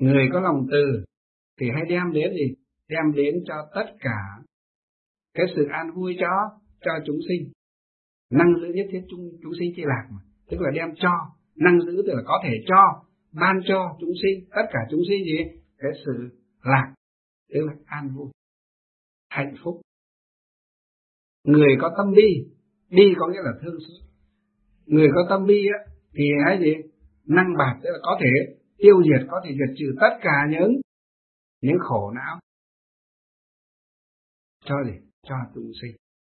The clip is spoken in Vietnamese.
Người có lòng từ thì hãy đem đến gì? Đem đến cho tất cả cái sự an vui cho chúng sinh. Năng giữ nhất thiết chúng sinh chi lạc mà. Tức là đem cho, năng giữ tức là có thể cho, ban cho chúng sinh, tất cả chúng sinh gì? Cái sự lạc, tức là an vui, hạnh phúc. Người có tâm bi có nghĩa là thương xót. Người có tâm bi á thì hãy gì? Năng bạt, tức là có thể tiêu diệt, có thể diệt trừ tất cả những khổ não cho gì? Cho chúng sinh.